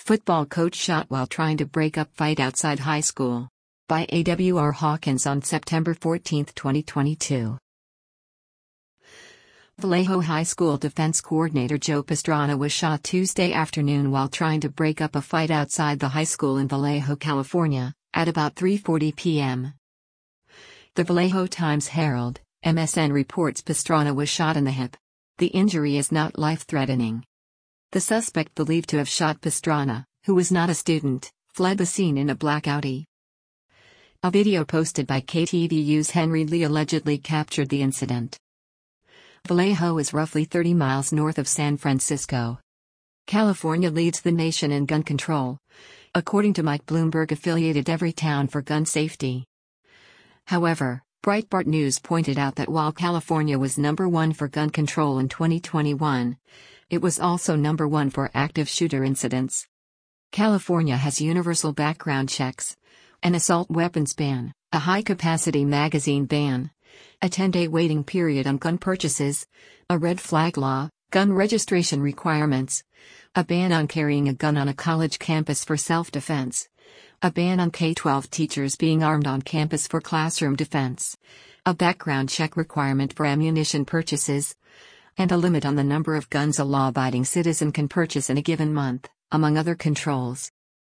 Football coach shot while trying to break up fight outside high school. By A.W.R. Hawkins on September 14, 2022. Vallejo High School defense coordinator Joe Pastrana was shot Tuesday afternoon while trying to break up a fight outside the high school in Vallejo, California, at about 3:40 p.m. The Vallejo Times-Herald, MSN reports Pastrana was shot in the hip. The injury is not life-threatening. The suspect believed to have shot Pastrana, who was not a student, fled the scene in a black Audi. A video posted by KTVU's Henry Lee allegedly captured the incident. Vallejo is roughly 30 miles north of San Francisco. California leads the nation in gun control, according to Mike Bloomberg-affiliated Everytown for Gun Safety. However, Breitbart News pointed out that while California was number one for gun control in 2021, it was also number one for active shooter incidents. California has universal background checks, an assault weapons ban, a high-capacity magazine ban, a 10-day waiting period on gun purchases, a red flag law, gun registration requirements, a ban on carrying a gun on a college campus for self-defense, a ban on K-12 teachers being armed on campus for classroom defense, a background check requirement for ammunition purchases, and a limit on the number of guns a law-abiding citizen can purchase in a given month, among other controls.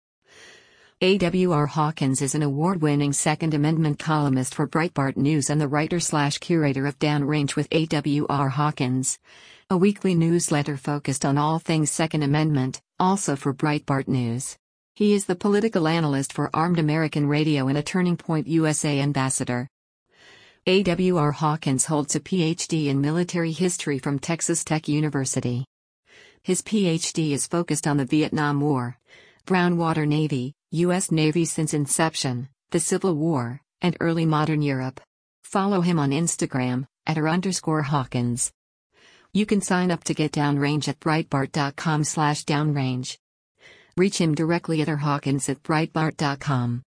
A.W.R. Hawkins is an award-winning Second Amendment columnist for Breitbart News and the writer/curator of Downrange with A.W.R. Hawkins, a weekly newsletter focused on all things Second Amendment, also for Breitbart News. He is the political analyst for Armed American Radio and a Turning Point USA ambassador. A.W.R. Hawkins holds a Ph.D. in military history from Texas Tech University. His Ph.D. is focused on the Vietnam War, Brown Water Navy, U.S. Navy since inception, the Civil War, and early modern Europe. Follow him on Instagram, @r_Hawkins. You can sign up to get Downrange at Breitbart.com/downrange. Reach him directly at rhawkins@breitbart.com.